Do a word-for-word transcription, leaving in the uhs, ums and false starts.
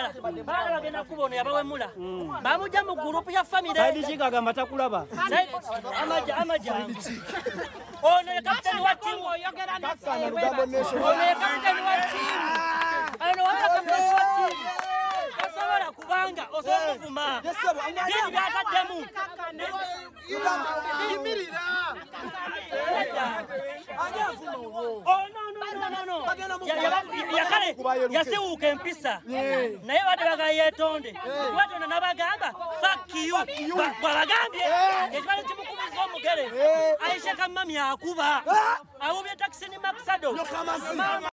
abalala baala bagenda kubono yabawemula bamujja mu gurupu ya famire Saidi Chika agamba takulaba amaja amaja ono ye kapiteni wa timu ono ye kapiteni wa timu ono wala kapiteni wa timu osobola kubanga osobola kuvuma bini byataddemu yimirira oh no no no no yakale yasiwuka empisa naye badde bagayeetonde watonda nabagamba fuck you bwabagambye ekibalo kimukubiza omugere Aisha Kamami akuba awubye takisi ni Maxado